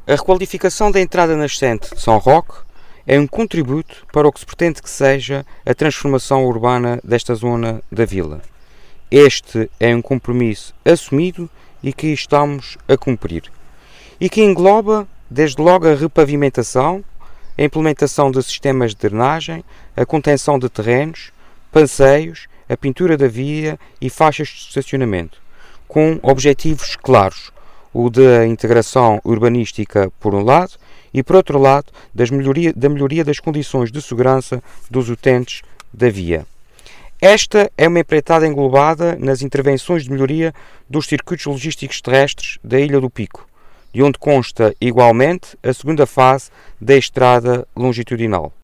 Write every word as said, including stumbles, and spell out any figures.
A requalificação da entrada nascente de São Roque é um contributo para o que se pretende que seja a transformação urbana desta zona da vila. Este é um compromisso assumido e que estamos a cumprir. E que engloba, desde logo, a repavimentação, a implementação de sistemas de drenagem, a contenção de terrenos, passeios, a pintura da via e faixas de estacionamento, com objetivos claros, o da integração urbanística por um lado e por outro lado das melhoria, da melhoria das condições de segurança dos utentes da via. Esta é uma empreitada englobada nas intervenções de melhoria dos circuitos logísticos terrestres da Ilha do Pico, de onde consta igualmente a segunda fase da estrada longitudinal.